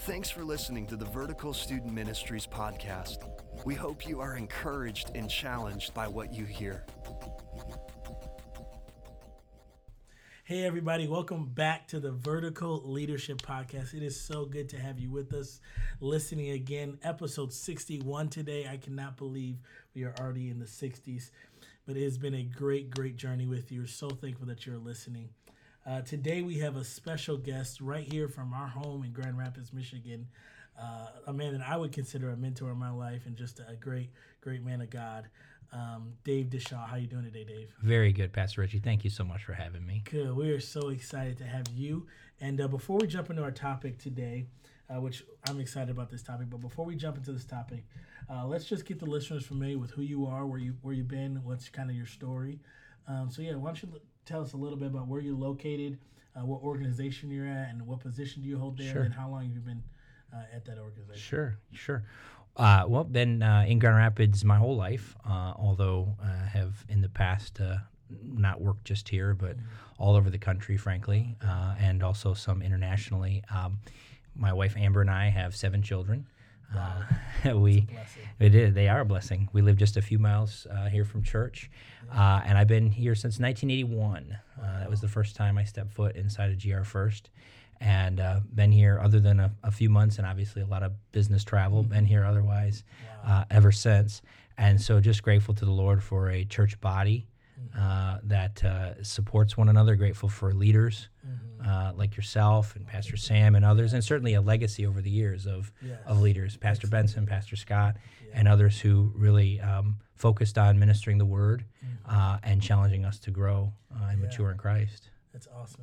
Thanks for listening to the Vertical Student Ministries podcast. We hope you are encouraged and challenged by what you hear. Hey everybody, welcome back to the Vertical Leadership Podcast. It is so good to have you with us, listening again. Episode 61 today. I cannot believe we are already in the 60s, but it has been a great journey with you. We're so thankful that you're listening. Today we have a special guest right here from our home in Grand Rapids, Michigan. A man that I would consider a mentor in my life and just a great man of God. Dave Dishaw. How you doing today, Dave? Very good, Pastor Richie. Thank you so much for having me. Good. We are so excited to have you. And before we jump into our topic today, which I'm excited about this topic, but before we jump into this topic, let's just get the listeners familiar with who you are, where you've been, what's kind of your story. Why don't you tell us a little bit about where you're located, what organization you're at, and what position do you hold there, Sure. and how long have you been at that organization? Sure. Been in Grand Rapids my whole life, although I have in the past not worked just here, but all over the country, frankly, and also some internationally. My wife Amber and I have 7 children. Wow. They are a blessing. We live just a few miles here from church, and I've been here since 1981. That was the first time I stepped foot inside of GR First. And been here other than a few months and obviously a lot of business travel, been here otherwise ever since. And so just grateful to the Lord for a church body that supports one another, grateful for leaders like yourself and Pastor Sam and others, and certainly a legacy over the years of leaders, Pastor Benson, Pastor Scott, and others who really focused on ministering the word and challenging us to grow and mature in Christ. That's awesome.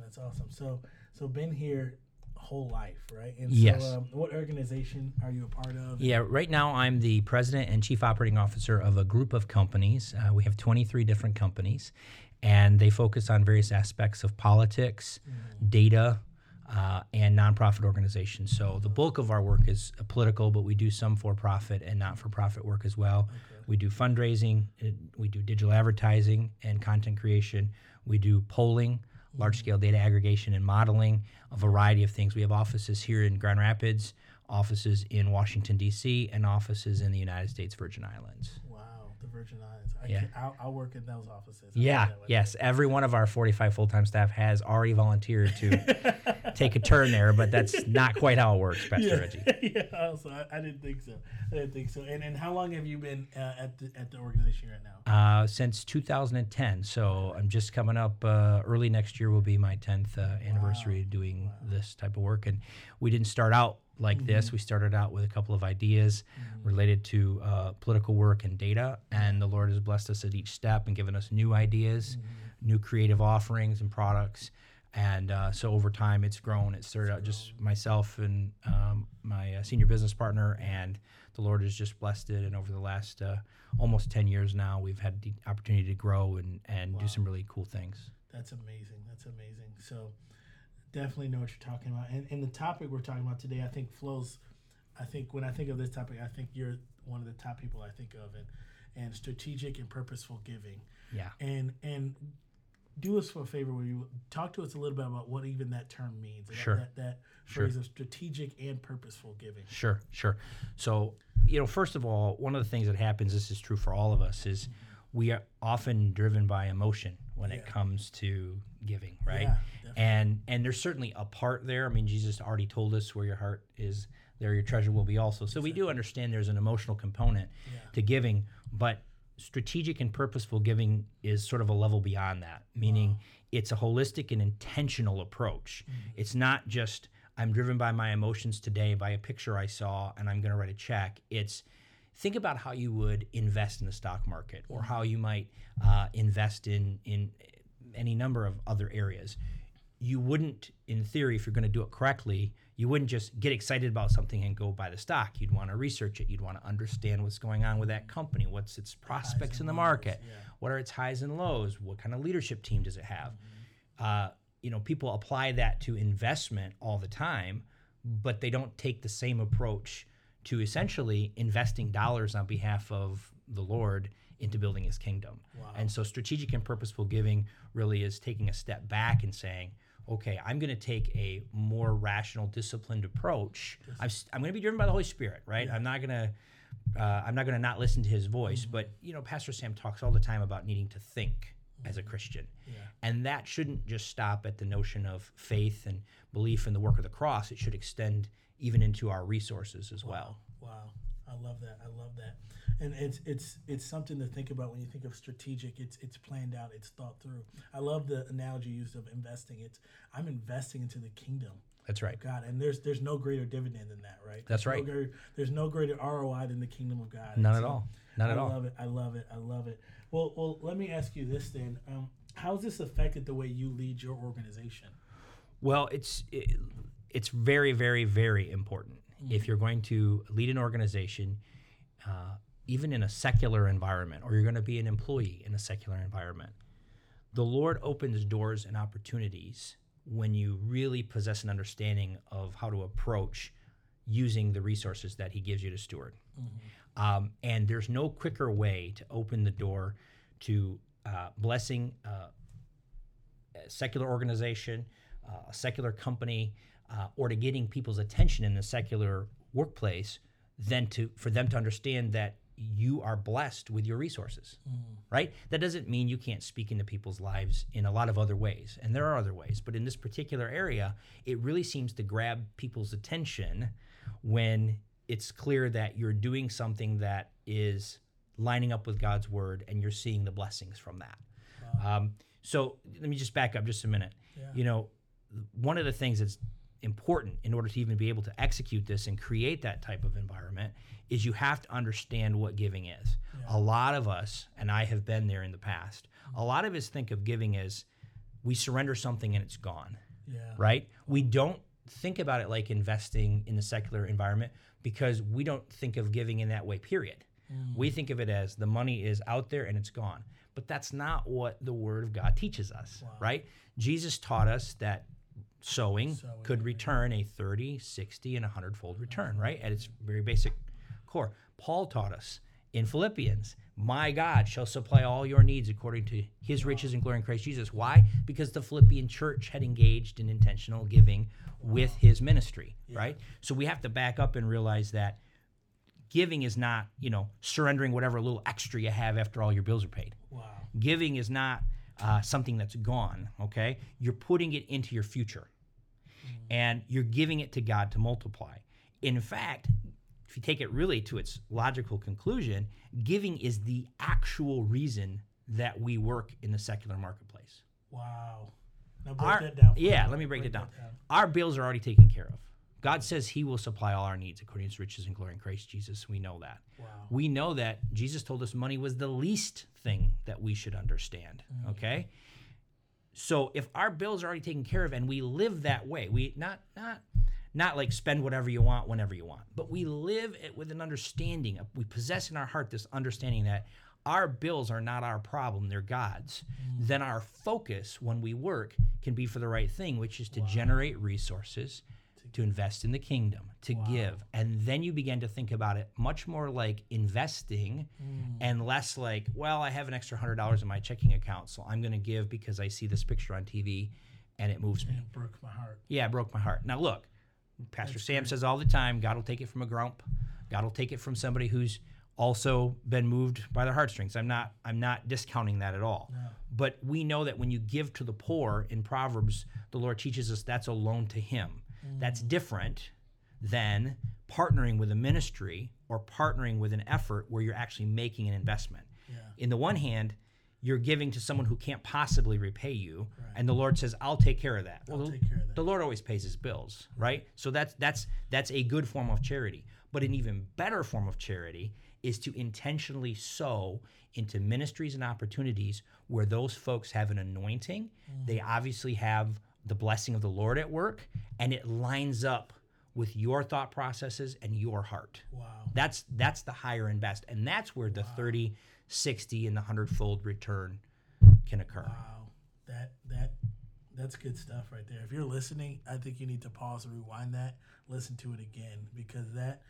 So been here whole life, right? And yes. So what organization are you a part of? Yeah, right now I'm the president and chief operating officer of a group of companies. We have 23 different companies, and they focus on various aspects of politics, data, and nonprofit organizations. So the bulk of our work is political, but we do some for-profit and not-for-profit work as well. Okay. We do fundraising, we do digital advertising and content creation, we do polling, large-scale data aggregation and modeling, a variety of things. We have offices here in Grand Rapids, offices in Washington, D.C., and offices in the United States Virgin Islands. Wow, the Virgin Islands. I'll work in those offices. Yes. Every one of our 45 full-time staff has already volunteered to take a turn there, but that's not quite how it works, Pastor Reggie. I didn't think so. And how long have you been at the organization you're at now? Since 2010. So I'm just coming up. Early next year will be my 10th anniversary doing this type of work. And we didn't start out like this. We started out with a couple of ideas related to political work and data, and the Lord has blessed us at each step and given us new ideas, new creative offerings and products. And so over time, it's grown. It started out just myself and my senior business partner, and the Lord has just blessed it. And over the last almost 10 years now, we've had the opportunity to grow and do some really cool things. That's amazing. So definitely know what you're talking about. And the topic we're talking about today, I think flows. I think when I think of this topic, I think you're one of the top people I think of, and strategic and purposeful giving. Yeah. And do us a favor, will you talk to us a little bit about what even that term means? Sure. That phrase of strategic and purposeful giving. Sure. So, first of all, one of the things that happens, this is true for all of us, is we are often driven by emotion when it comes to giving, right? Yeah, and there's certainly a part there. I mean, Jesus already told us where your heart is, there your treasure will be also. So we do understand there's an emotional component to giving, but strategic and purposeful giving is sort of a level beyond that, meaning it's a holistic and intentional approach. It's not just, I'm driven by my emotions today, by a picture I saw, and I'm going to write a check. It's, think about how you would invest in the stock market, or how you might invest in any number of other areas. You wouldn't, in theory, if you're going to do it correctly, you wouldn't just get excited about something and go buy the stock. You'd want to research it. You'd want to understand what's going on with that company. What's its prospects in the market? What are its highs and lows? What kind of leadership team does it have? People apply that to investment all the time, but they don't take the same approach to essentially investing dollars on behalf of the Lord into building his kingdom. Wow. And so strategic and purposeful giving really is taking a step back and saying, okay, I'm going to take a more rational, disciplined approach. I'm going to be driven by the Holy Spirit, right? I'm not going to not listen to his voice. But, Pastor Sam talks all the time about needing to think as a Christian. And that shouldn't just stop at the notion of faith and belief in the work of the cross. It should extend even into our resources as well. Wow. I love that. And it's something to think about when you think of strategic. It's planned out. It's thought through. I love the analogy used of investing. I'm investing into the kingdom. That's right. Of God, and there's no greater dividend than that, right? That's right. There's no greater ROI than the kingdom of God. Not at all. I love it. Well, let me ask you this then. How's this affected the way you lead your organization? Well, it's very, very, very important. If you're going to lead an organization, even in a secular environment, or you're going to be an employee in a secular environment, the Lord opens doors and opportunities when you really possess an understanding of how to approach using the resources that he gives you to steward. And there's no quicker way to open the door to blessing a secular organization, a secular company, or to getting people's attention in the secular workplace than for them to understand that you are blessed with your resources, right? That doesn't mean you can't speak into people's lives in a lot of other ways, and there are other ways, but in this particular area, it really seems to grab people's attention when it's clear that you're doing something that is lining up with God's word and you're seeing the blessings from that. Wow. So let me just back up just a minute. Yeah. One of the things that's important in order to even be able to execute this and create that type of environment is you have to understand what giving is. Yeah. A lot of us, and I have been there in the past, a lot of us think of giving as we surrender something and it's gone, right? We don't think about it like investing in the secular environment because we don't think of giving in that way, period. We think of it as the money is out there and it's gone. But that's not what the Word of God teaches us, right? Jesus taught us that sowing could return a 30, 60, and 100-fold return, right? At its very basic core. Paul taught us in Philippians, my God shall supply all your needs according to his riches and glory in Christ Jesus. Why? Because the Philippian church had engaged in intentional giving with his ministry, right? So we have to back up and realize that giving is not, surrendering whatever little extra you have after all your bills are paid. Wow. Giving is not something that's gone, okay? You're putting it into your future. And you're giving it to God to multiply. In fact, if you take it really to its logical conclusion, giving is the actual reason that we work in the secular marketplace. Wow. Now break that down. Yeah, let me break it down. Our bills are already taken care of. God says he will supply all our needs according to his riches and glory in Christ Jesus. We know that. Wow. We know that Jesus told us money was the least thing that we should understand, okay? So if our bills are already taken care of and we live that way, we not like spend whatever you want whenever you want, but we live it with an understanding. We possess in our heart this understanding that our bills are not our problem, they're God's. Then our focus when we work can be for the right thing, which is to generate resources, to invest in the kingdom, to give. And then you begin to think about it much more like investing and less like, well, I have an extra $100 in my checking account, so I'm going to give because I see this picture on TV and it moves me. It broke my heart. Yeah, it broke my heart. Now look, Pastor Sam says all the time, God will take it from a grump. God will take it from somebody who's also been moved by their heartstrings. I'm not discounting that at all. No. But we know that when you give to the poor in Proverbs, the Lord teaches us that's a loan to him. That's different than partnering with a ministry or partnering with an effort where you're actually making an investment. Yeah. In the one hand, you're giving to someone who can't possibly repay you, and the Lord says, I'll take care of that. Well, the Lord always pays his bills, right? So that's a good form of charity. But an even better form of charity is to intentionally sow into ministries and opportunities where those folks have an anointing. They obviously have the blessing of the Lord at work, and it lines up with your thought processes and your heart. Wow. That's the higher and best, and that's where the 30, 60, and the 100-fold return can occur. Wow. That's good stuff right there. If you're listening, I think you need to pause and rewind that, listen to it again, because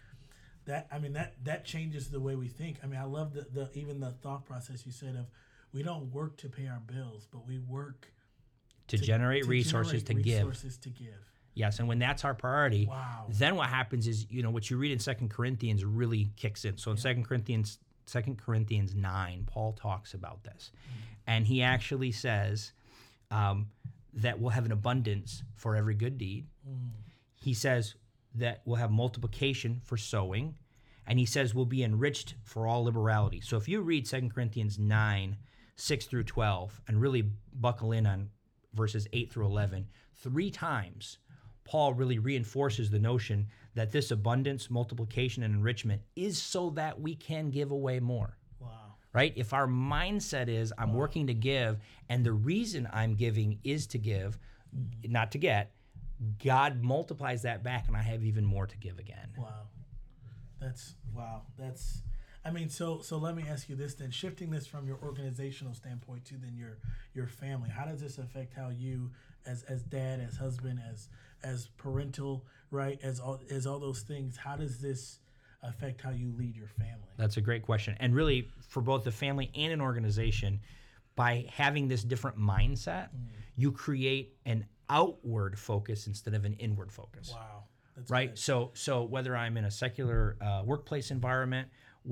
that changes the way we think. I mean, I love even the thought process you said of we don't work to pay our bills, but we work to generate resources to give. Yes, and when that's our priority, then what happens is, what you read in 2 Corinthians really kicks in. So in 2 Corinthians 9, Paul talks about this. And he actually says that we'll have an abundance for every good deed. He says that we'll have multiplication for sowing. And he says we'll be enriched for all liberality. So if you read 2 Corinthians 9, 6 through 12, and really buckle in on verses 8 through 11, 3 times Paul really reinforces the notion that this abundance, multiplication, and enrichment is so that we can give away more. Wow. Right? If our mindset is I'm working to give, and the reason I'm giving is to give, not to get, God multiplies that back, and I have even more to give again. So let me ask you this then, shifting this from your organizational standpoint to then your family. How does this affect how you as dad, as husband, as parental, right? As all those things, how does this affect how you lead your family? That's a great question. And really for both the family and an organization, by having this different mindset, you create an outward focus instead of an inward focus. Wow. That's right. Good. So whether I'm in a secular workplace environment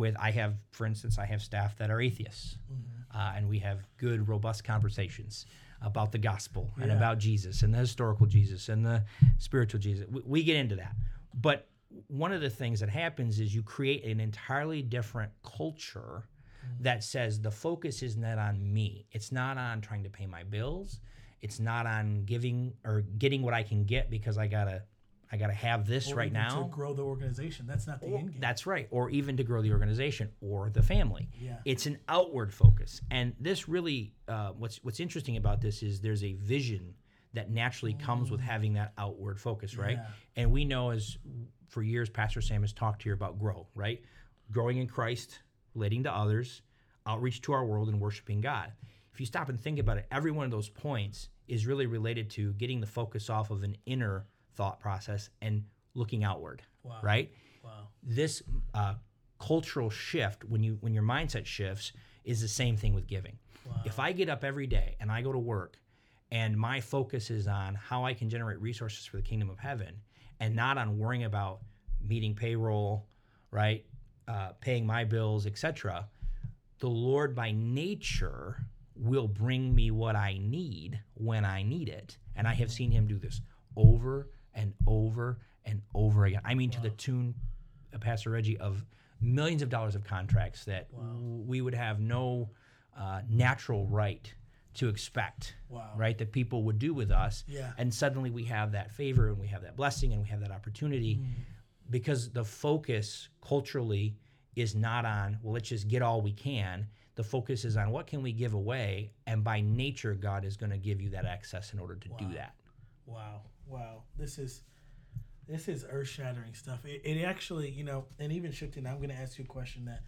for instance, I have staff that are atheists, and we have good, robust conversations about the gospel and about Jesus and the historical Jesus and the spiritual Jesus. We get into that. But one of the things that happens is you create an entirely different culture that says the focus is not on me. It's not on trying to pay my bills. It's not on giving or getting what I can get because I gotta have this or right even now. To grow the organization. That's not the end game. That's right. Or even to grow the organization or the family. Yeah. It's an outward focus. And this really, what's interesting about this is there's a vision that naturally comes with having that outward focus, right? Yeah. And we know for years, Pastor Sam has talked here about grow, right? Growing in Christ, relating to others, outreach to our world, and worshiping God. If you stop and think about it, every one of those points is really related to getting the focus off of an inner thought process and looking outward, right? Wow. This cultural shift, when your mindset shifts, is the same thing with giving. Wow. If I get up every day and I go to work and my focus is on how I can generate resources for the kingdom of heaven and not on worrying about meeting payroll, right, paying my bills, etc., the Lord by nature will bring me what I need when I need it. And I have seen him do this over and over and over again. I mean, to the tune, Pastor Reggie, of millions of dollars of contracts that we would have no natural right to expect, right, that people would do with us. Yeah. And suddenly we have that favor and we have that blessing and we have that opportunity because the focus culturally is not on, well, let's just get all we can. The focus is on what can we give away, and by nature, God is going to give you that access in order to do that. Wow. This is earth-shattering stuff. It actually, and even shifting, I'm going to ask you a question that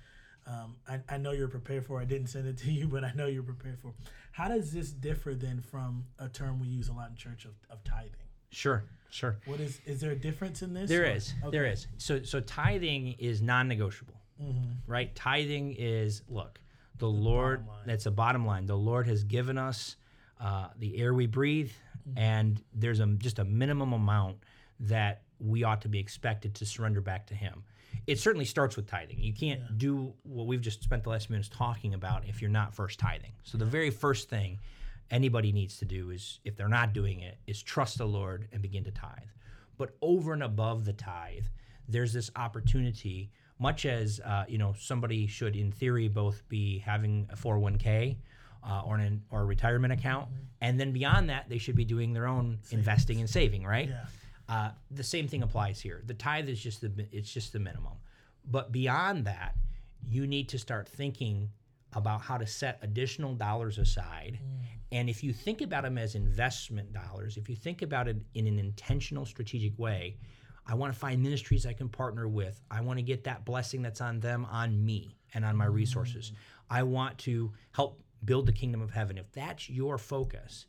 I know you're prepared for. I didn't send it to you, but I know you're prepared for. How does this differ then from a term we use a lot in church of tithing? Sure. What is there a difference in this? There is. So tithing is non-negotiable, right? Tithing is, look, the Lord, that's a bottom line. The Lord has given us the air we breathe, and there's just a minimum amount that we ought to be expected to surrender back to him. It certainly starts with tithing. You can't do what we've just spent the last minutes talking about if you're not first tithing. So the very first thing anybody needs to do is, if they're not doing it, is trust the Lord and begin to tithe. But over and above the tithe, there's this opportunity, much as somebody should, in theory, both be having a 401k or a retirement account, and then beyond that, they should be doing their own investing and saving, right? Yeah. The same thing applies here. The tithe is just the minimum. But beyond that, you need to start thinking about how to set additional dollars aside. And if you think about them as investment dollars, if you think about it in an intentional, strategic way, I want to find ministries I can partner with. I want to get that blessing that's on them, on me, and on my resources. I want to help build the kingdom of heaven. If that's your focus,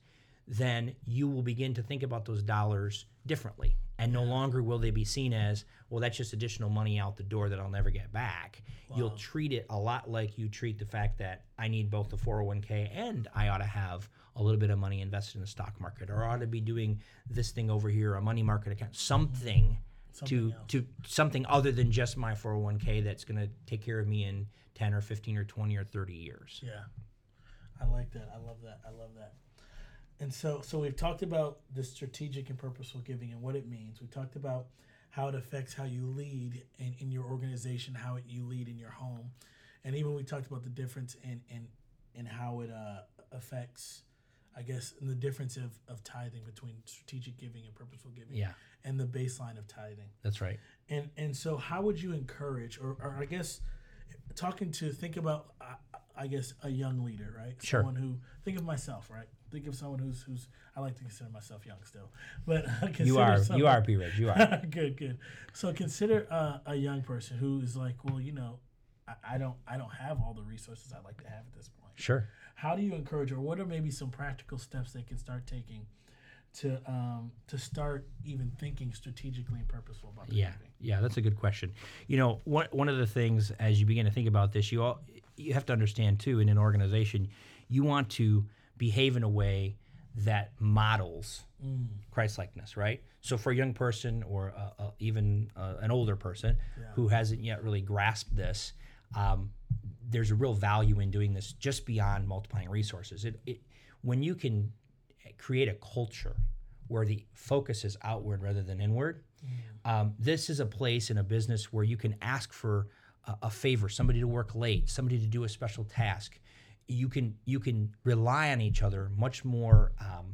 then you will begin to think about those dollars differently. And no longer will they be seen as, well, that's just additional money out the door that I'll never get back. Wow. You'll treat it a lot like you treat the fact that I need both the 401k and I ought to have a little bit of money invested in the stock market, or I ought to be doing this thing over here, a money market account, something other than just my 401k that's going to take care of me in 10 or 15 or 20 or 30 years. Yeah. I like that. I love that. And so we've talked about the strategic and purposeful giving and what it means. We talked about how it affects how you lead in your organization, how you lead in your home. And even we talked about the difference in how it affects, I guess, the difference of tithing between strategic giving and purposeful giving. Yeah. And the baseline of tithing. That's right. And so how would you encourage, or I guess, think about, I guess, a young leader, right? Sure. Someone who, think of myself, right? Think of someone who's I like to consider myself young still, but you are P. Rich, you are. Good. So consider a young person who is like, well, I don't have all the resources I'd like to have at this point. Sure. How do you encourage, or what are maybe some practical steps they can start taking to start even thinking strategically and purposeful about their giving? Yeah, that's a good question. One of the things as you begin to think about this, you have to understand too, in an organization, you want to behave in a way that models Christ-likeness, right? So for a young person or even an older person who hasn't yet really grasped this, there's a real value in doing this just beyond multiplying resources. When you can create a culture where the focus is outward rather than inward, this is a place in a business where you can ask for a favor, somebody to work late, somebody to do a special task. You can rely on each other much more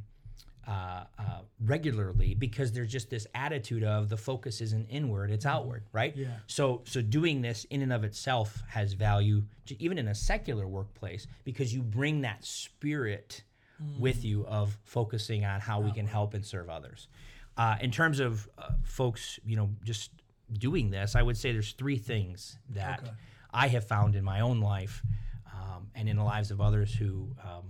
regularly because there's just this attitude of the focus isn't inward, it's outward, right? Yeah. So doing this in and of itself has value, even in a secular workplace, because you bring that spirit with you of focusing on how we can help and serve others. In terms of folks, just doing this, I would say there's three things that I have found in my own life and in the lives of others who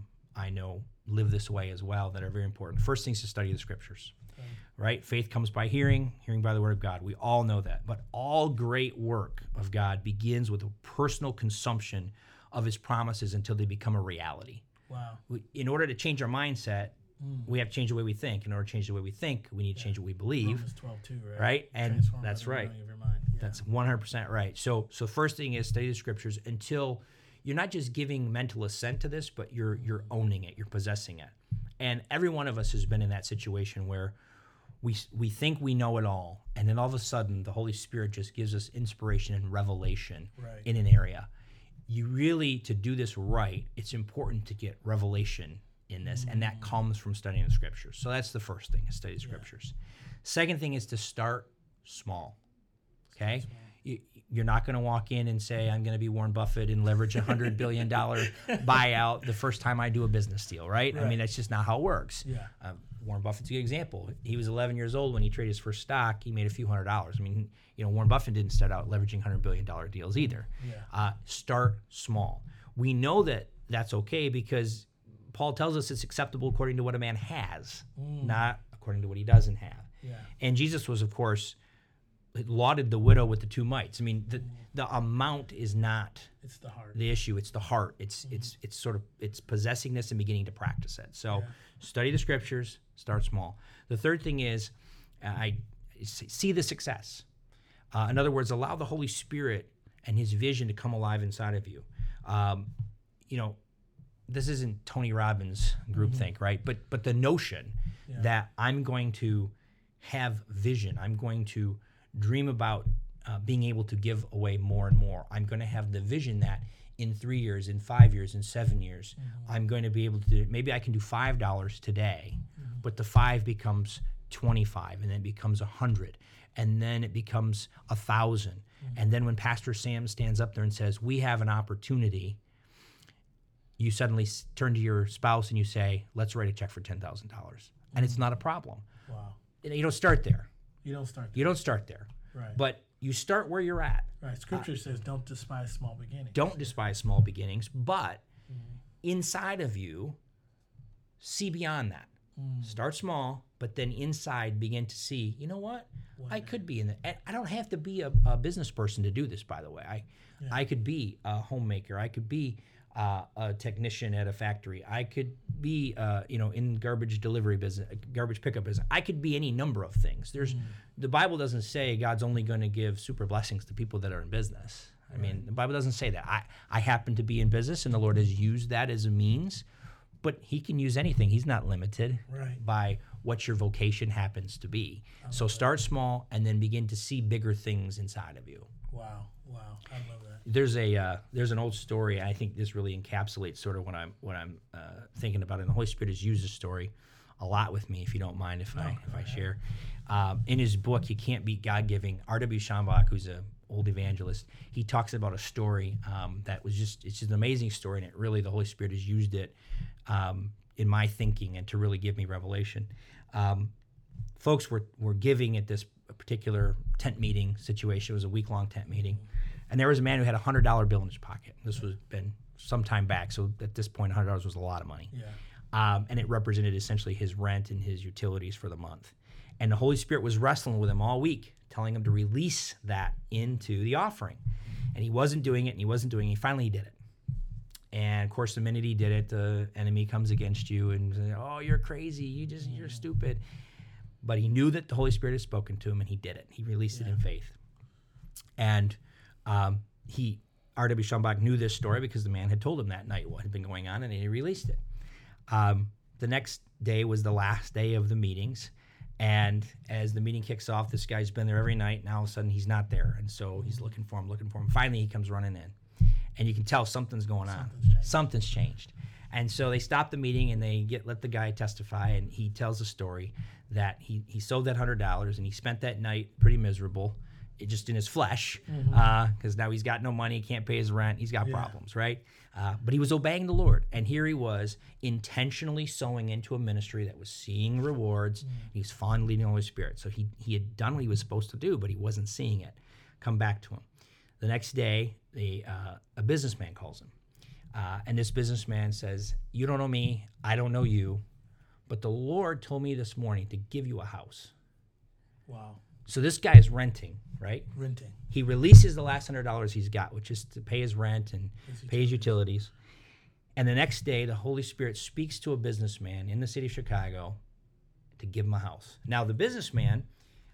I know live this way as well that are very important. First thing is to study the scriptures, right? Faith comes by hearing, hearing by the word of God. We all know that. But all great work of God begins with a personal consumption of his promises until they become a reality. Wow. In order to change our mindset, we have to change the way we think. In order to change the way we think, we need to change what we believe. Romans 12:2, right? Right? And Transform that's by the right. renewing of your mind. Yeah. That's 100% right. So first thing is study the scriptures until you're not just giving mental assent to this, but you're owning it, you're possessing it. And every one of us has been in that situation where we think we know it all, and then all of a sudden the Holy Spirit just gives us inspiration and revelation in an area. You really, to do this right, it's important to get revelation in this, and that comes from studying the scriptures. So that's the first thing, is study the scriptures. Second thing is to start small, okay? You're not going to walk in and say, I'm going to be Warren Buffett and leverage $100 billion buyout the first time I do a business deal, right? I mean, that's just not how it works. Yeah. Warren Buffett's a good example. He was 11 years old when he traded his first stock. He made a few $100s. I mean, Warren Buffett didn't start out leveraging $100 billion deals either. Yeah. Start small. We know that that's okay because Paul tells us it's acceptable according to what a man has, not according to what he doesn't have. Yeah. And Jesus was, of course, lauded the widow with the two mites. I mean, the amount is not It's the heart. the issue. It's the heart. It's it's possessing this and beginning to practice it. So study the scriptures, start small. The third thing is I see the success. In other words, allow the Holy Spirit and his vision to come alive inside of you. This isn't Tony Robbins groupthink, right? But the notion that I'm going to have vision, I'm going to dream about being able to give away more and more. I'm going to have the vision that in 3 years, in 5 years, in 7 years, I'm going to be able to, maybe I can do $5 today, but the 5 becomes 25, and then it becomes 100, and then it becomes 1,000. And then when Pastor Sam stands up there and says, we have an opportunity, you suddenly turn to your spouse and you say, let's write a check for $10,000. And it's not a problem. Wow. You don't start there. You don't start there. You don't start there. Right. But you start where you're at. Right. Scripture says don't despise small beginnings. Don't despise small beginnings, but inside of you, see beyond that. Start small, but then inside begin to see, you know what? I could be in the. I don't have to be a business person to do this, by the way. I could be a homemaker. I could be a technician at a factory. I could be, in garbage delivery business, garbage pickup business. I could be any number of things. The Bible doesn't say God's only going to give super blessings to people that are in business. I mean, the Bible doesn't say that. I happen to be in business, and the Lord has used that as a means, but He can use anything. He's not limited by what your vocation happens to be. So start small, and then begin to see bigger things inside of you. Wow, I love that. There's an old story. I think this really encapsulates sort of what I'm thinking about, and the Holy Spirit has used this story a lot with me. If you don't mind, if I share, in his book "You Can't Beat God Giving," R.W. Schambach, who's an old evangelist, he talks about a story that was it's just an amazing story, and it really the Holy Spirit has used it in my thinking and to really give me revelation. Folks were giving at this particular tent meeting situation. It was a week-long tent meeting. And there was a man who had a $100 bill in his pocket. This was been some time back, so at this point, $100 was a lot of money. And it represented essentially his rent and his utilities for the month. And the Holy Spirit was wrestling with him all week, telling him to release that into the offering. And he wasn't doing it, Finally, he did it. And, of course, the minute he did it, the enemy comes against you and says, oh, you're crazy. You're stupid. But he knew that the Holy Spirit had spoken to him, and he did it. He released it in faith. And R.W. Schambach knew this story because the man had told him that night what had been going on, and he released it. The next day was the last day of the meetings, and as the meeting kicks off, this guy's been there every night. Now all of a sudden he's not there, and so he's looking for him. Finally, he comes running in, and you can tell something's going on. Something's changed. And so they stop the meeting, and they let the guy testify, and he tells a story that he sold that $100, and he spent that night pretty miserable, just in his flesh, because now he's got no money, he can't pay his rent, he's got problems, right? But he was obeying the Lord, and here he was intentionally sowing into a ministry that was seeing rewards. He's fondly in the Holy Spirit. So he had done what he was supposed to do, but he wasn't seeing it come back to him. The next day, a businessman calls him, and this businessman says, you don't know me, I don't know you, but the Lord told me this morning to give you a house. Wow. So this guy is renting, right? Renting. He releases the last $100 he's got, which is to pay his rent and pay his utilities. And the next day, the Holy Spirit speaks to a businessman in the city of Chicago to give him a house. Now, the businessman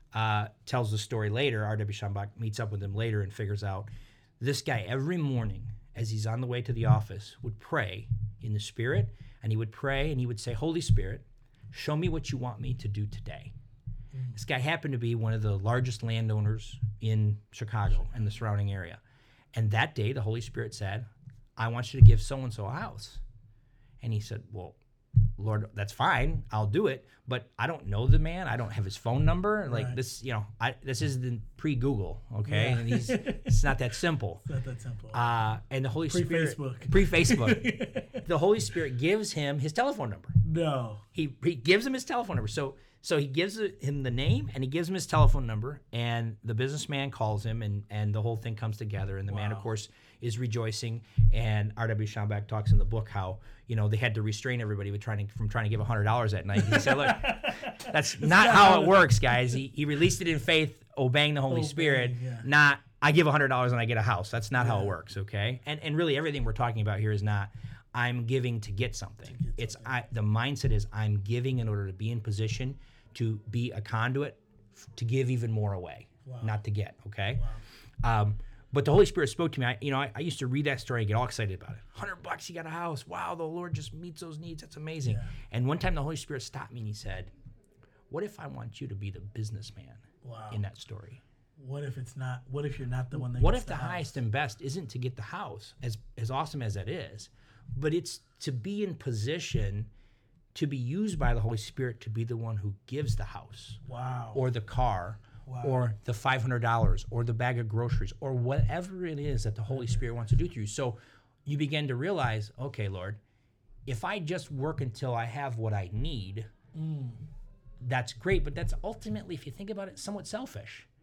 tells the story later. R.W. Schambach meets up with him later and figures out this guy every morning as he's on the way to the office would pray in the Spirit, and he would pray and he would say, Holy Spirit, show me what you want me to do today. This guy happened to be one of the largest landowners in Chicago and the surrounding area. And that day, the Holy Spirit said, I want you to give so-and-so a house. And he said, well, Lord, that's fine. I'll do it. But I don't know the man. I don't have his phone number. Like this, this is the pre-Google, okay? Yeah. And it's not that simple. It's not that simple. And the Holy Spirit. Pre-Facebook. The Holy Spirit gives him his telephone number. No. He gives him his telephone number. So he gives him the name, and he gives him his telephone number, and the businessman calls him, and the whole thing comes together. And the man, of course, is rejoicing. And R.W. Schambach talks in the book how, they had to restrain everybody from trying to give $100 that night. He said, look, that's not how it works, guys. He released it in faith, obeying the Holy Spirit, not I give $100 and I get a house. That's not how it works, okay? And really everything we're talking about here is not I'm giving to get something. The mindset is I'm giving in order to be in position to be a conduit to give even more away, not to get, okay? Wow. But the Holy Spirit spoke to me. I used to read that story and get all excited about it. $100, you got a house. Wow, the Lord just meets those needs. That's amazing. Yeah. And one time the Holy Spirit stopped me and he said, what if I want you to be the businessman in that story? What if you're not the one that What gets if the house? highest and best isn't to get the house, as awesome as that is, but it's to be in position to be used by the Holy Spirit to be the one who gives the house. Wow. Or the car. Wow. Or the $500 or the bag of groceries or whatever it is that the Holy Spirit wants to do through you. So you begin to realize, okay, Lord, if I just work until I have what I need, that's great. But that's ultimately, if you think about it, somewhat selfish.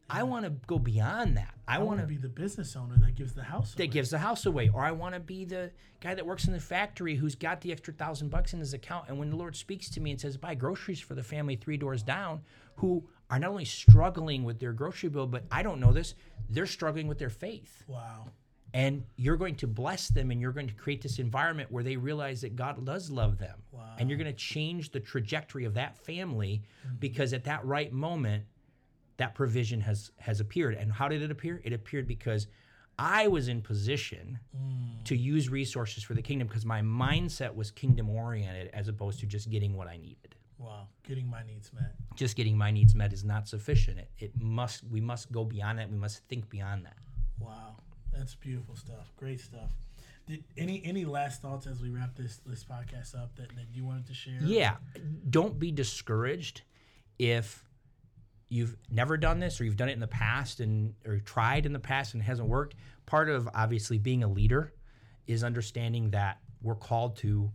I want to go beyond that. I want to be the business owner that gives the house away. Or I want to be the guy that works in the factory who's got the extra $1,000 in his account. And when the Lord speaks to me and says, buy groceries for the family 3 doors down, who are not only struggling with their grocery bill, but I don't know this, they're struggling with their faith. Wow. And you're going to bless them, and you're going to create this environment where they realize that God does love them. Wow. And you're going to change the trajectory of that family because at that right moment, that provision has appeared. And how did it appear? It appeared because I was in position to use resources for the kingdom because my mindset was kingdom oriented as opposed to just getting what I needed. Wow, getting my needs met. Just getting my needs met is not sufficient. We must go beyond that. We must think beyond that. Wow, that's beautiful stuff. Great stuff. Any last thoughts as we wrap this podcast up that you wanted to share? Yeah, don't be discouraged if you've never done this or you've done it in the past or tried in the past and it hasn't worked. Part of obviously being a leader is understanding that we're called to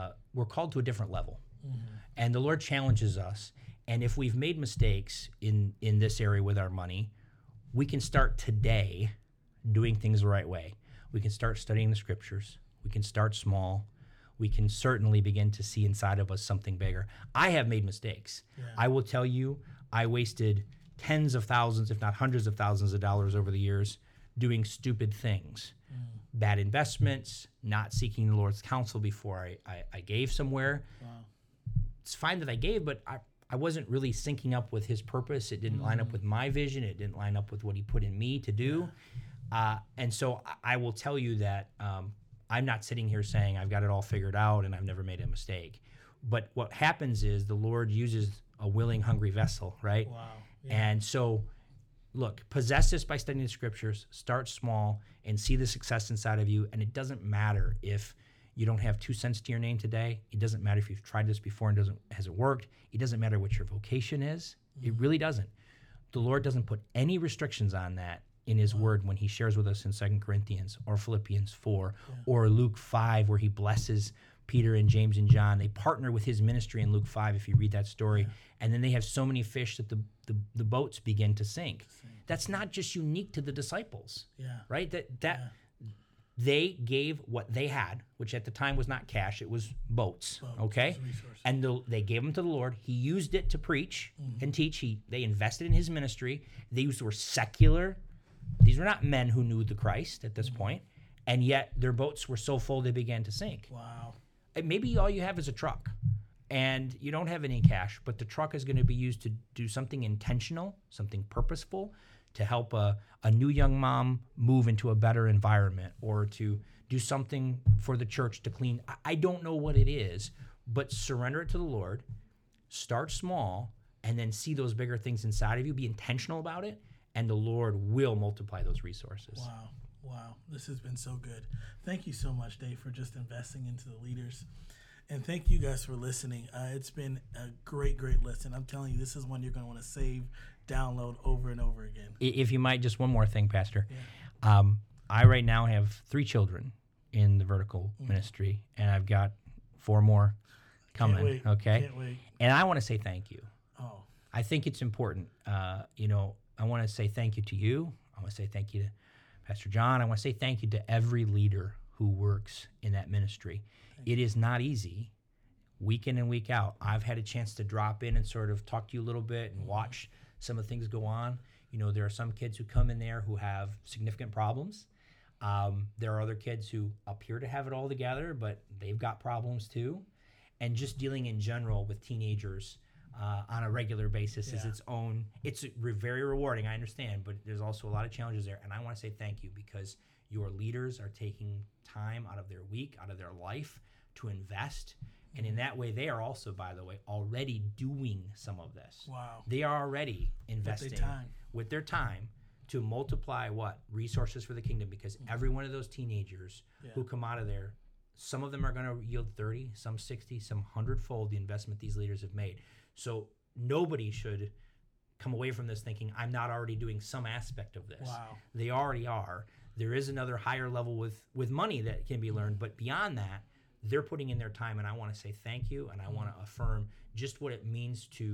a different level. Mm-hmm. And the Lord challenges us. And if we've made mistakes in this area with our money, we can start today doing things the right way. We can start studying the scriptures. We can start small. We can certainly begin to see inside of us something bigger. I have made mistakes. Yeah. I will tell you, I wasted tens of thousands, if not hundreds of thousands of dollars over the years doing stupid things. Bad investments, not seeking the Lord's counsel before I gave somewhere. Wow. It's fine that I gave, but I wasn't really syncing up with his purpose. It didn't line up with my vision. It didn't line up with what he put in me to do. Yeah. And so I will tell you that I'm not sitting here saying I've got it all figured out and I've never made a mistake. But what happens is the Lord uses a willing, hungry vessel, right? Wow. Yeah. And so, look, possess this by studying the scriptures, start small, and see the success inside of you. And it doesn't matter if you don't have 2 cents to your name today. It doesn't matter if you've tried this before and hasn't worked. It doesn't matter what your vocation is. It really doesn't. The Lord doesn't put any restrictions on that in his word when he shares with us in 2 Corinthians or Philippians 4 or Luke 5 where he blesses Peter and James and John. They partner with his ministry in Luke 5 if you read that story. And then they have so many fish that the boats begin to sink. That's not just unique to the disciples, right? That they gave what they had, which at the time was not cash, it was boats, okay? And they gave them to the Lord. He used it to preach and teach. They invested in his ministry. These were secular. These were not men who knew the Christ at this point, and yet their boats were so full they began to sink. Wow. Maybe all you have is a truck, and you don't have any cash, but the truck is going to be used to do something intentional, something purposeful, to help a new young mom move into a better environment or to do something for the church to clean. I don't know what it is, but surrender it to the Lord, start small, and then see those bigger things inside of you. Be intentional about it, and the Lord will multiply those resources. Wow. This has been so good. Thank you so much, Dave, for just investing into the leaders. And thank you guys for listening. It's been a great listen. I'm telling you, this is one you're going to want to save, download over and over again. If you might, just one more thing, Pastor. Yeah. I right now have 3 children in the vertical ministry, and I've got 4 more coming. Can't wait. Okay? Can't wait. And I want to say thank you. Oh. I think it's important. I want to say thank you to you. I want to say thank you to Pastor John. I want to say thank you to every leader who works in that ministry. It is not easy, week in and week out. I've had a chance to drop in and sort of talk to you a little bit and watch some of the things go on. There are some kids who come in there who have significant problems. There are other kids who appear to have it all together, but they've got problems too. And just dealing in general with teenagers on a regular basis is it's very rewarding, I understand, but there's also a lot of challenges there. And I want to say thank you because your leaders are taking time out of their week, out of their life to invest. And in that way, they are also, by the way, already doing some of this. Wow. They are already investing with their time to multiply resources for the kingdom, because every one of those teenagers who come out of there, some of them are going to yield 30, some 60, some 100-fold the investment these leaders have made. So nobody should come away from this thinking, I'm not already doing some aspect of this. Wow. They already are. There is another higher level with money that can be learned, but beyond that, they're putting in their time, and I want to say thank you, and I want to affirm just what it means to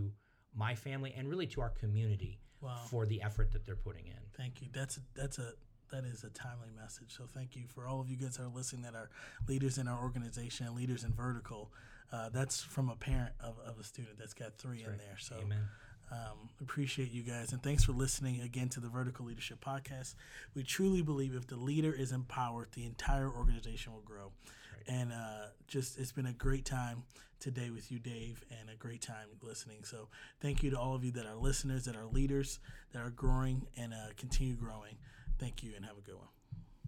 my family and really to our community Wow. for the effort that they're putting in. Thank you. That is a timely message. So thank you for all of you guys that are listening, that are leaders in our organization and leaders in Vertical. That's from a parent of a student that's got 3 in there. So Amen. Appreciate you guys, and thanks for listening again to the Vertical Leadership Podcast. We truly believe if the leader is empowered, the entire organization will grow. And it's been a great time today with you, Dave, and a great time listening. So thank you to all of you that are listeners, that are leaders, that are growing and continue growing. Thank you, and have a good one.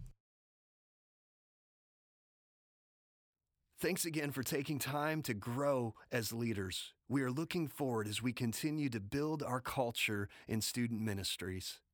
Thanks again for taking time to grow as leaders. We are looking forward as we continue to build our culture in student ministries.